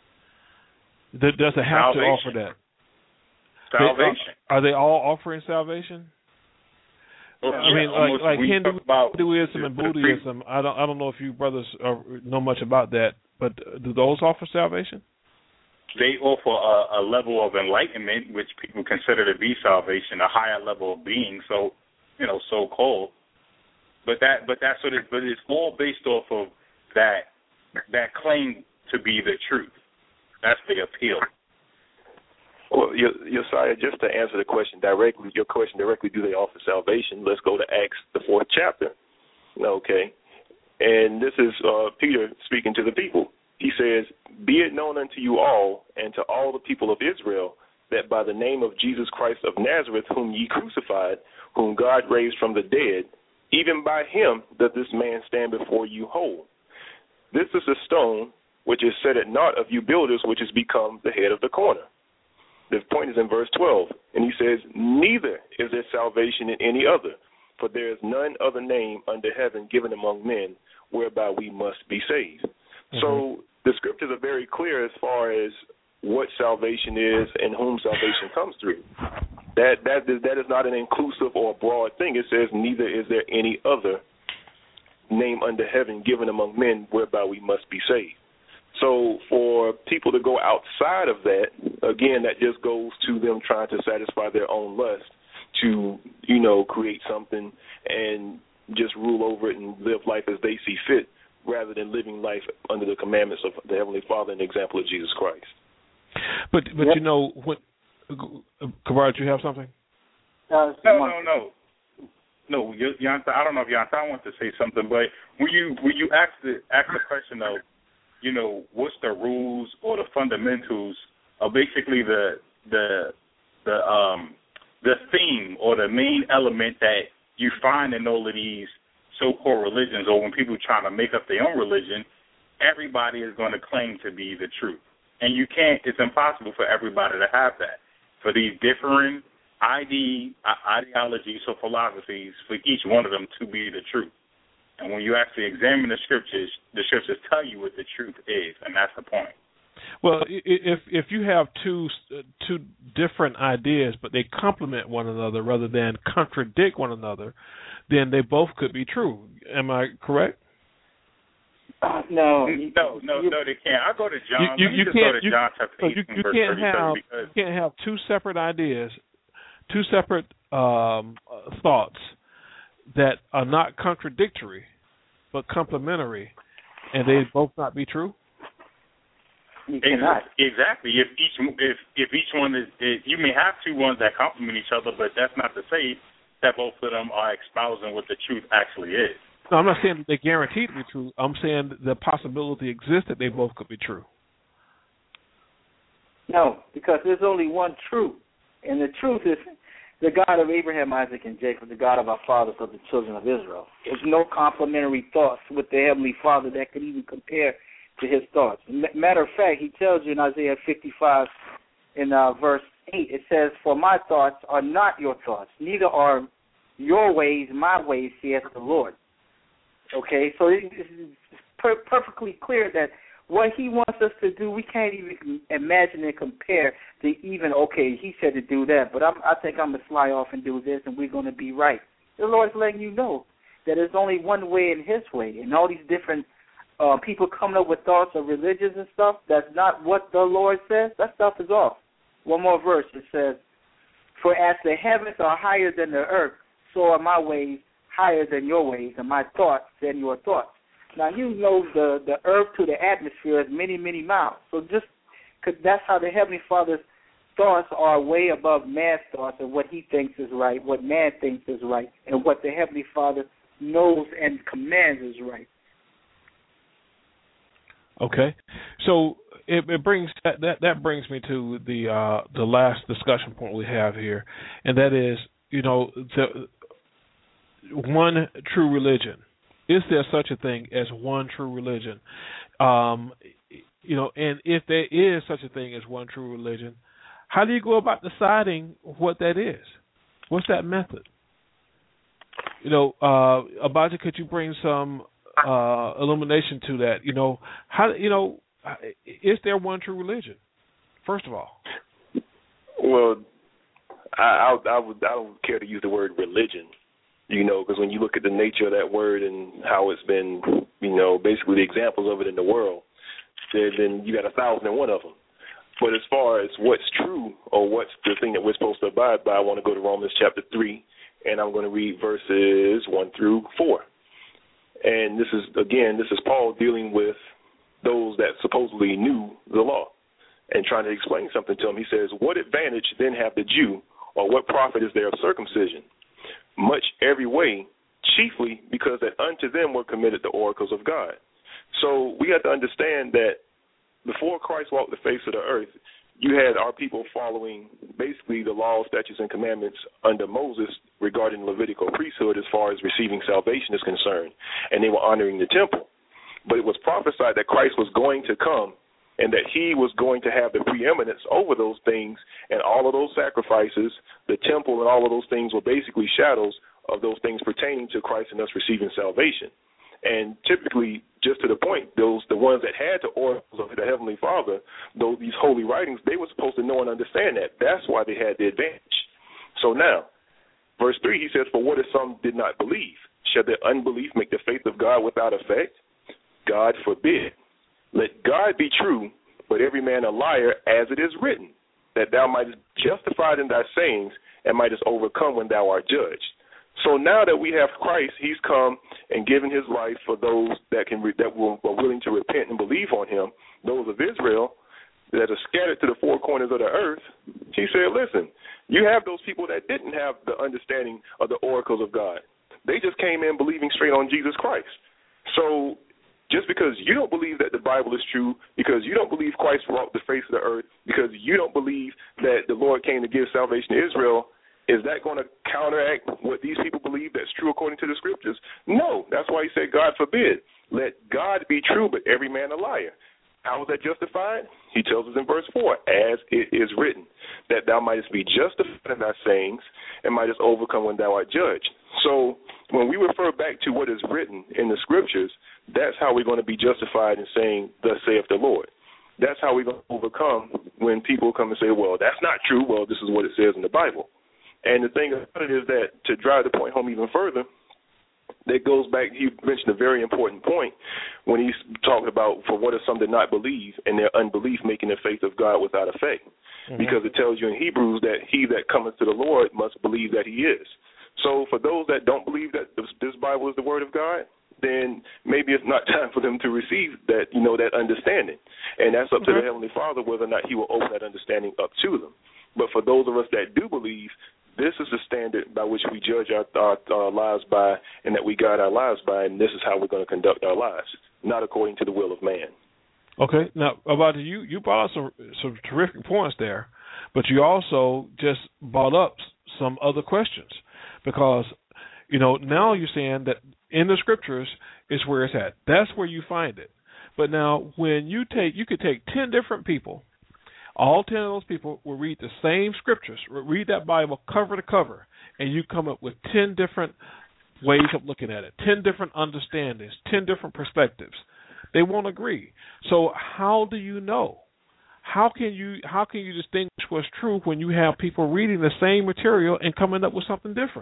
Does it have to offer that? Salvation. Are they all offering salvation? Well, like Hinduism and Buddhism. I don't know if you brothers know much about that, but do those offer salvation? They offer a level of enlightenment, which people consider to be salvation, a higher level of being. So, so-called. But it's all based off of that claim to be the truth. That's the appeal. Well, Josiah, just to answer the question directly, do they offer salvation? Let's go to Acts, the 4th chapter. Okay. And this is Peter speaking to the people. He says, "Be it known unto you all and to all the people of Israel that by the name of Jesus Christ of Nazareth, whom ye crucified, whom God raised from the dead, even by him doth this man stand before you whole. This is a stone which is set at naught of you builders, which has become the head of the corner." The point is in verse 12, and he says, "Neither is there salvation in any other, for there is none other name under heaven given among men whereby we must be saved." Mm-hmm. So the scriptures are very clear as far as what salvation is and whom salvation comes through. That is not an inclusive or broad thing. It says, "Neither is there any other name under heaven given among men whereby we must be saved." So for people to go outside of that, again, that just goes to them trying to satisfy their own lust to, create something and just rule over it and live life as they see fit, rather than living life under the commandments of the Heavenly Father and the example of Jesus Christ. But yep. What, Kabar, do you have something? No. Yanta, I don't know if Yanta wants to say something, but when you ask the question of, what's the rules or the fundamentals of basically the theme or the main element that you find in all of these so-called religions, or when people try to make up their own religion, everybody is going to claim to be the truth. And it's impossible for everybody to have that. For these different ideologies or philosophies, for each one of them to be the truth. And when you actually examine the scriptures tell you what the truth is, and that's the point. Well, if you have two different ideas, but they complement one another rather than contradict one another, then they both could be true. Am I correct? No, they can't. I'll go to John. You can't have two separate ideas, two separate thoughts that are not contradictory but complementary, and they both not be true. You cannot. Exactly. If each one is, you may have two ones that complement each other, but that's not to say that both of them are espousing what the truth actually is. No, I'm not saying that they guarantee to be true. I'm saying the possibility exists that they both could be true. No, because there's only one truth, and the truth is the God of Abraham, Isaac, and Jacob, the God of our fathers, of the children of Israel. There's no complementary thoughts with the Heavenly Father that could even compare to his thoughts. Matter of fact, he tells you in Isaiah 55 in verse 8, it says, "For my thoughts are not your thoughts, neither are your ways my ways, saith the Lord." Okay, so it's perfectly clear that what he wants us to do, we can't even imagine and compare to even, okay, he said to do that, but I think I'm going to fly off and do this, and we're going to be right. The Lord's letting you know that there's only one way and his way, and all these different people coming up with thoughts of religions and stuff, that's not what the Lord says. That stuff is off. One more verse, it says, "For as the heavens are higher than the earth, so are my ways higher than your ways, and my thoughts than your thoughts." Now, you know the earth to the atmosphere is many, many miles. So that's how the Heavenly Father's thoughts are way above man's thoughts and what he thinks is right, what man thinks is right, and what the Heavenly Father knows and commands is right. Okay, so it brings that brings me to the last discussion point we have here, and that is, the one true religion. Is there such a thing as one true religion? And if there is such a thing as one true religion, how do you go about deciding what that is? What's that method? Abaja, could you bring some illumination to that? How is there one true religion? First of all. Well, I don't care to use the word religion. Because when you look at the nature of that word and how it's been, basically the examples of it in the world, then you got 1,001 of them. But as far as what's true or what's the thing that we're supposed to abide by, I want to go to Romans chapter 3, and I'm going to read verses 1 through 4. And this is Paul dealing with those that supposedly knew the law and trying to explain something to them. He says, "What advantage then have the Jew, or what profit is there of circumcision? Much every way, chiefly because that unto them were committed the oracles of God." So we have to understand that before Christ walked the face of the earth, you had our people following basically the laws, statutes, and commandments under Moses regarding Levitical priesthood as far as receiving salvation is concerned, and they were honoring the temple. But it was prophesied that Christ was going to come and that he was going to have the preeminence over those things, and all of those sacrifices, the temple and all of those things were basically shadows of those things pertaining to Christ and us receiving salvation. And typically, just to the point, the ones that had the oracles of the Heavenly Father, these holy writings, they were supposed to know and understand that. That's why they had the advantage. So now, verse 3, he says, "For what if some did not believe? Shall their unbelief make the faith of God without effect? God forbid. Let God be true, but every man a liar, as it is written, that thou mightest be justified in thy sayings and mightest overcome when thou art judged. So now that we have Christ, he's come and given his life for those that are willing to repent and believe on him, those of Israel that are scattered to the four corners of the earth. He said, listen, you have those people that didn't have the understanding of the oracles of God. They just came in believing straight on Jesus Christ. So just because you don't believe that the Bible is true, because you don't believe Christ walked the face of the earth, because you don't believe that the Lord came to give salvation to Israel, is that going to counteract what these people believe that's true according to the scriptures? No. That's why he said, God forbid. Let God be true, but every man a liar. How is that justified? He tells us in verse 4, as it is written, that thou mightest be justified in thy sayings and mightest overcome when thou art judged. So when we refer back to what is written in the scriptures, that's how we're going to be justified in saying, thus saith the Lord. That's how we're going to overcome when people come and say, well, that's not true. Well, this is what it says in the Bible. And the thing about it is that to drive the point home even further, that goes back, he mentioned a very important point when he's talking about for what if some did not believe and their unbelief making the faith of God without effect. Mm-hmm. Because it tells you in Hebrews that he that cometh to the Lord must believe that he is. So for those that don't believe that this Bible is the word of God, then maybe it's not time for them to receive that, that understanding. And that's up to the Heavenly Father whether or not he will open that understanding up to them. But for those of us that do believe, this is the standard by which we judge our lives by and that we guide our lives by, and this is how we're going to conduct our lives, not according to the will of man. Okay. Now, Abadi, you brought up some terrific points there, but you also just brought up some other questions because, now you're saying that in the scriptures is where it's at. That's where you find it. But now when you could take 10 different people, all 10 of those people will read the same scriptures, read that Bible cover to cover, and you come up with 10 different ways of looking at it, 10 different understandings, 10 different perspectives. They won't agree. So how do you know? How can you distinguish what's true when you have people reading the same material and coming up with something different?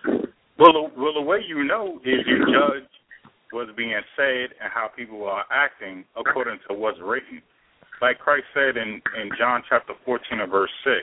Well, the way you know is you judge what's being said and how people are acting according to what's written. Like Christ said in John chapter 14 and verse 6,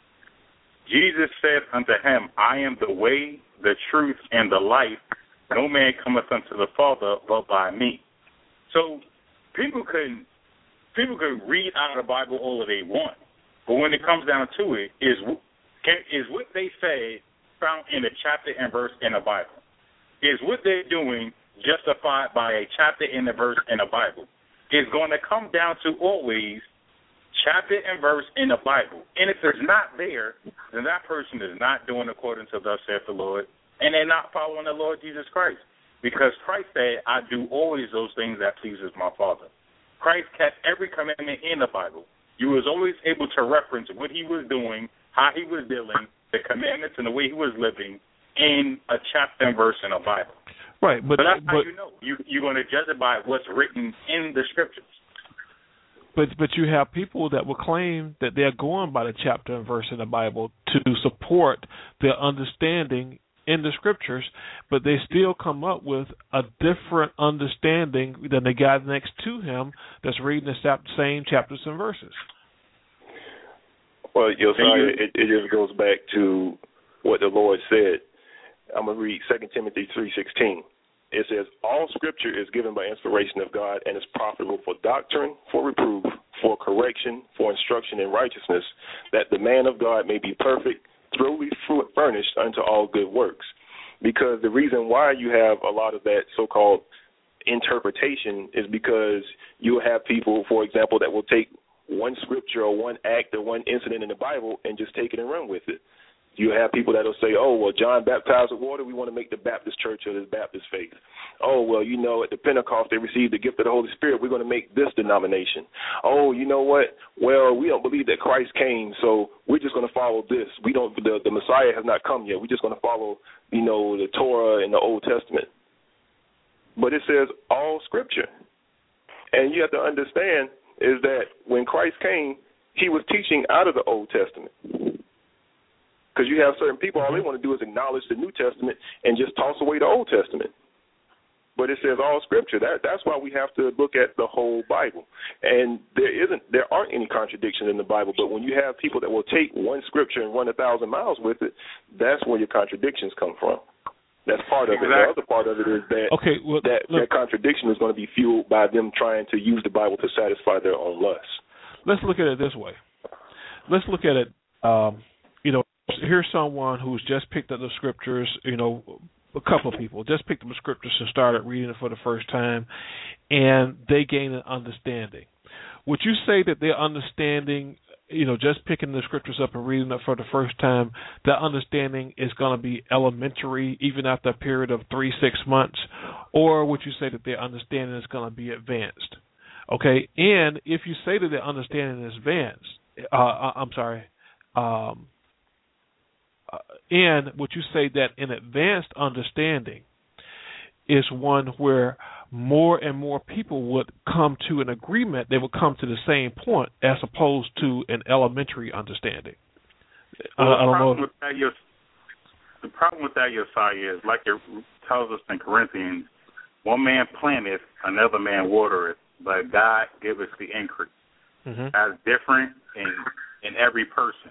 Jesus said unto him, I am the way, the truth, and the life. No man cometh unto the Father but by me. So people can read out of the Bible all that they want, but when it comes down to it, is what they say found in a chapter and verse in the Bible? Is what they're doing justified by a chapter and a verse in the Bible? It's going to come down to always chapter and verse in the Bible. And if it's not there, then that person is not doing according to thus saith the Lord, and they're not following the Lord Jesus Christ. Because Christ said, I do always those things that pleases my Father. Christ kept every commandment in the Bible. You was always able to reference what he was doing, how he was dealing, the commandments and the way he was living in a chapter and verse in the Bible. Right, but that's how you know. You're going to judge it by what's written in the scriptures. But you have people that will claim that they're going by the chapter and verse in the Bible to support their understanding in the scriptures, but they still come up with a different understanding than the guy next to him that's reading the same chapters and verses. Well, Josiah, it just goes back to what the Lord said. I'm going to read 2 Timothy 3:16. It says, all scripture is given by inspiration of God and is profitable for doctrine, for reproof, for correction, for instruction in righteousness, that the man of God may be perfect, thoroughly furnished unto all good works. Because the reason why you have a lot of that so-called interpretation is because you have people, for example, that will take one scripture or one act or one incident in the Bible and just take it and run with it. You have people that will say, oh, well, John baptized with water. We want to make the Baptist church of this Baptist faith. Oh, well, at the Pentecost, they received the gift of the Holy Spirit. We're going to make this denomination. Oh, you know what? Well, we don't believe that Christ came, so we're just going to follow this. The Messiah has not come yet. We're just going to follow, the Torah and the Old Testament. But it says all scripture. And you have to understand is that when Christ came, he was teaching out of the Old Testament. Because you have certain people, all they want to do is acknowledge the New Testament and just toss away the Old Testament. but it says all Scripture. That's why we have to look at the whole Bible. And there aren't any contradictions in the Bible, but when you have people that will take one Scripture and run 1,000 miles with it, that's where your contradictions come from. That's part of it. The other part of it is that that contradiction is going to be fueled by them trying to use the Bible to satisfy their own lusts. Let's look at it this way. Let's look at it, here's someone who's just picked up the Scriptures, a couple of people just picked up the Scriptures and started reading it for the first time, and they gain an understanding. Would you say that their understanding, just picking the Scriptures up and reading it for the first time, that understanding is going to be elementary even after a period of 3-6 months? Or would you say that their understanding is going to be advanced? Okay, and if you say that their understanding is advanced, and would you say that an advanced understanding is one where more and more people would come to an agreement, they would come to the same point as opposed to an elementary understanding? The problem with that, Josiah, is like it tells us in Corinthians, one man planteth, another man watereth, but God giveth the increase. Mm-hmm. That's different in every person.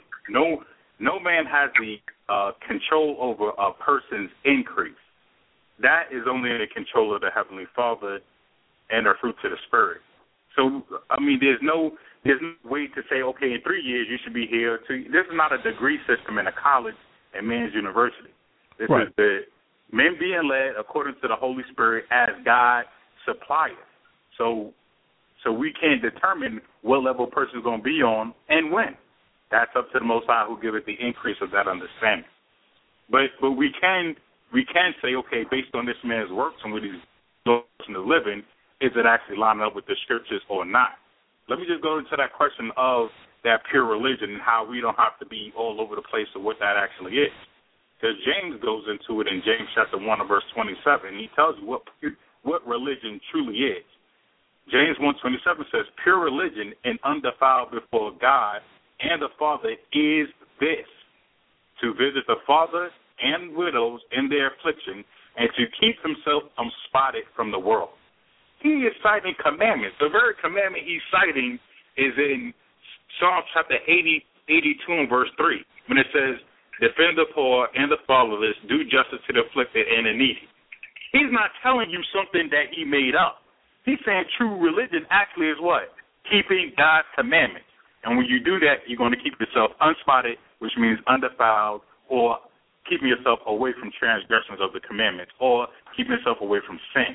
No man has the control over a person's increase. That is only in the control of the Heavenly Father and the fruits of the Spirit. So, there's no way to say, okay, in 3 years you should be here. This is not a degree system in a college and men's university. This is the men being led according to the Holy Spirit as God supplieth. So we can't determine what level a person is going to be on and when. That's up to the Most High who giveth the increase of that understanding. But we can say, okay, based on this man's works and what he's doing to living, is it actually lining up with the Scriptures or not? Let me just go into that question of that pure religion and how we don't have to be all over the place of what that actually is. Because James goes into it in James chapter 1 and verse 27. He tells you what religion truly is. James 1:27 says, pure religion and undefiled before God and the Father is this, to visit the fatherless and widows in their affliction, and to keep himself unspotted from the world. He is citing commandments. The very commandment he's citing is in Psalm chapter 82 and verse 3, when it says, defend the poor and the fatherless, do justice to the afflicted and the needy. He's not telling you something that he made up. He's saying true religion actually is what? Keeping God's commandments. And when you do that, you're going to keep yourself unspotted, which means undefiled, or keeping yourself away from transgressions of the commandments, or keeping yourself away from sin.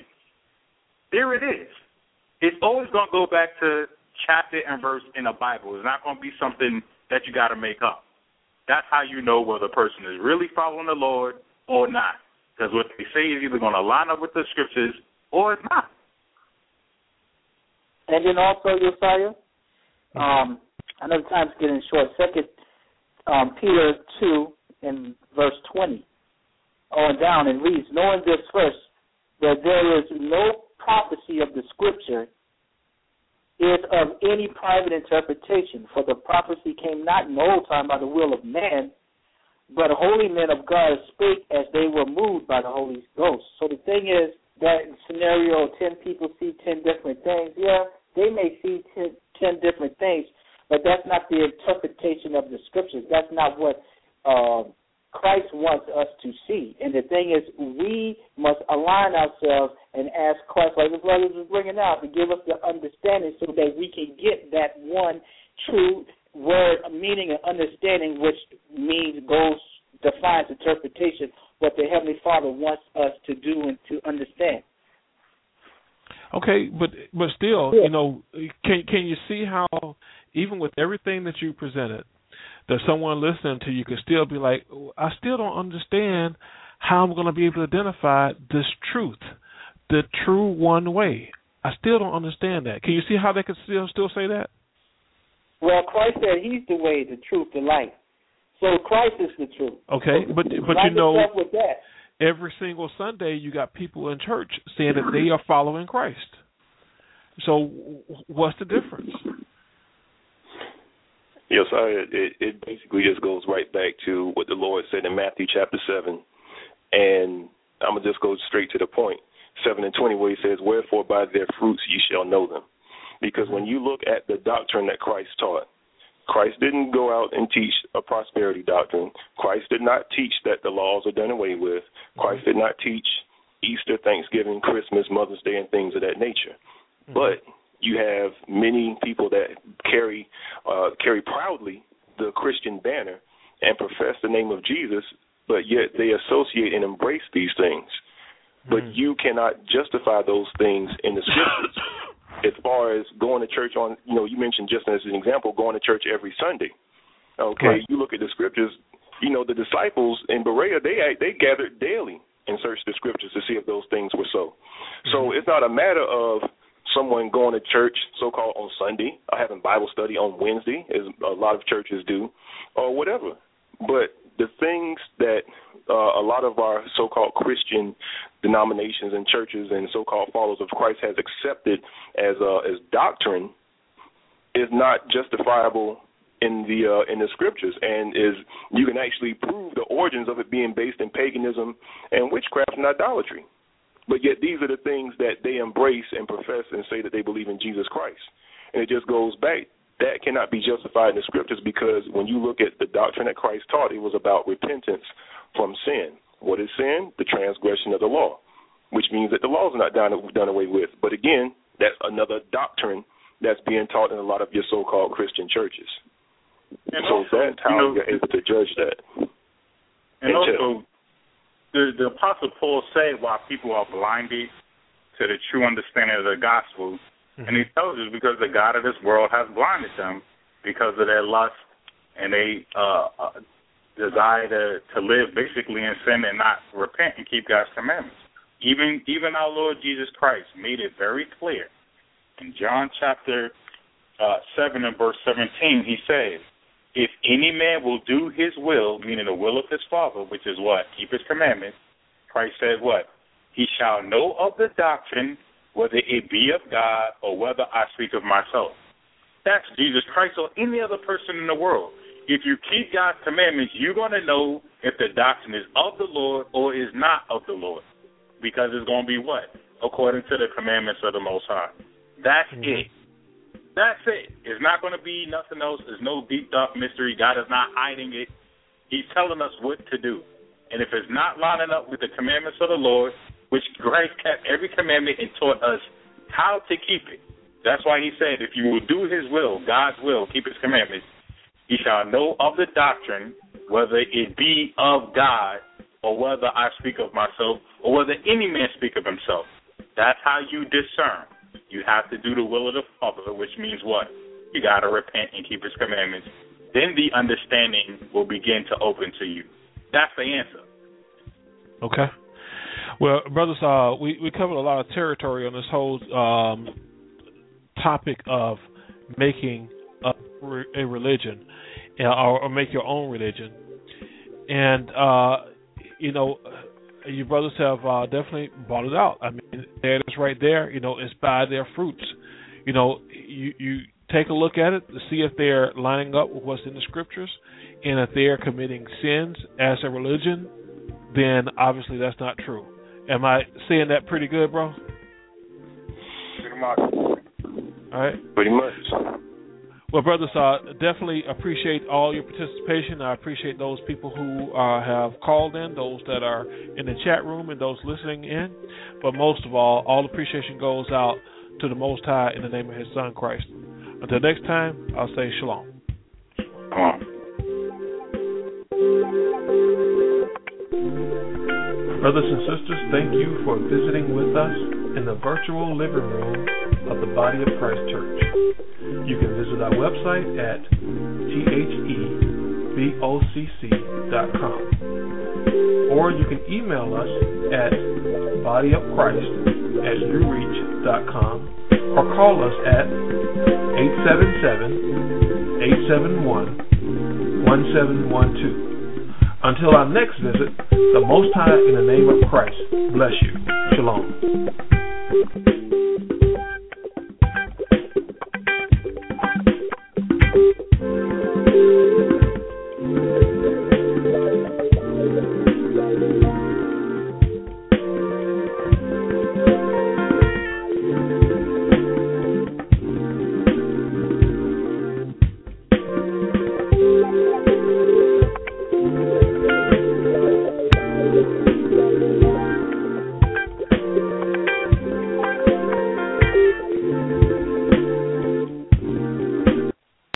There it is. It's always going to go back to chapter and verse in the Bible. It's not going to be something that you got to make up. That's how you know whether a person is really following the Lord or not. Because what they say is either going to line up with the Scriptures or it's not. And then also, Josiah, I know the time's getting short. 2 Peter 2 in verse 20 on down, and reads, knowing this first, that there is no prophecy of the Scripture is of any private interpretation, for the prophecy came not in the old time by the will of man, but holy men of God spake as they were moved by the Holy Ghost. So the thing is, that scenario, 10 people see 10 different things. Yeah, they may see 10 different things, but that's not the interpretation of the Scriptures. That's not what Christ wants us to see. And the thing is, we must align ourselves and ask Christ, like the brothers was bringing out, to give us the understanding so that we can get that one true word, meaning and understanding, which defines interpretation, what the Heavenly Father wants us to do and to understand. Okay, but still, can you see how, even with everything that you presented, that someone listening to you could still be like, I still don't understand how I'm going to be able to identify this truth, the true one way. I still don't understand that. Can you see how they could still say that? Well, Christ said he's the way, the truth, the light. So Christ is the truth. Okay, but every single Sunday you got people in church saying that they are following Christ. So what's the difference? Yes, it basically just goes right back to what the Lord said in Matthew chapter 7. And I'm going to just go straight to the point. 7:20, where he says, "Wherefore by their fruits ye shall know them." Because when you look at the doctrine that Christ taught, Christ didn't go out and teach a prosperity doctrine. Christ did not teach that the laws are done away with. Christ did not teach Easter, Thanksgiving, Christmas, Mother's Day, and things of that nature. But you have many people that carry proudly the Christian banner and profess the name of Jesus, but yet they associate and embrace these things. But you cannot justify those things in the scriptures. As far as going to church on, you mentioned just as an example, going to church every Sunday. Okay, right. You look at the scriptures, the disciples in Berea, they gathered daily and searched the scriptures to see if those things were so. So it's not a matter of someone going to church so-called on Sunday or having Bible study on Wednesday, as a lot of churches do, or whatever. But the things that a lot of our so-called Christian denominations and churches and so-called followers of Christ has accepted as doctrine is not justifiable in the scriptures, and you can actually prove the origins of it being based in paganism and witchcraft and idolatry. But yet these are the things that they embrace and profess and say that they believe in Jesus Christ. And it just goes back. That cannot be justified in the scriptures, because when you look at the doctrine that Christ taught, it was about repentance from sin. What is sin? The transgression of the law, which means that the laws are not done away with. But again, that's another doctrine that's being taught in a lot of your so-called Christian churches. And so also, that's how you're able to judge that. And also, the Apostle Paul said why people are blinded to the true understanding of the gospel. And he tells us because the God of this world has blinded them because of their lust, and they desire to live basically in sin and not repent and keep God's commandments. Even our Lord Jesus Christ made it very clear. In John chapter 7 and verse 17, he says, "If any man will do his will," meaning the will of his Father, which is what? Keep his commandments. Christ said what? "He shall know of the doctrine, whether it be of God or whether I speak of myself." That's Jesus Christ or any other person in the world. If you keep God's commandments, you're going to know if the doctrine is of the Lord or is not of the Lord, because it's going to be what? According to the commandments of the Most High. That's it. That's it. It's not going to be nothing else. There's no deep, dark mystery. God is not hiding it. He's telling us what to do. And if it's not lining up with the commandments of the Lord, which Christ kept every commandment and taught us how to keep it. That's why he said, if you will do his will, God's will, keep his commandments, he shall know of the doctrine, whether it be of God or whether I speak of myself or whether any man speak of himself. That's how you discern. You have to do the will of the Father, which means what? You got to repent and keep his commandments. Then the understanding will begin to open to you. That's the answer. Okay. Well, brothers, we covered a lot of territory on this whole topic of making a religion or make your own religion. And, you brothers have definitely brought it out. I mean, there it is right there. It's by their fruits. You take a look at it to see if they're lining up with what's in the scriptures. And if they're committing sins as a religion, then obviously that's not true. Am I saying that pretty good, bro? Pretty much. All right. Pretty much. Well, brothers, definitely appreciate all your participation. I appreciate those people who have called in, those that are in the chat room, and those listening in. But most of all appreciation goes out to the Most High in the name of his Son, Christ. Until next time, I'll say shalom. Brothers and sisters, thank you for visiting with us in the virtual living room of the Body of Christ Church. You can visit our website at thebocc.com, or you can email us at bodyofchrist@newreach.com, or call us at 877-871-1712. Until our next visit, the Most High in the name of Christ bless you. Shalom.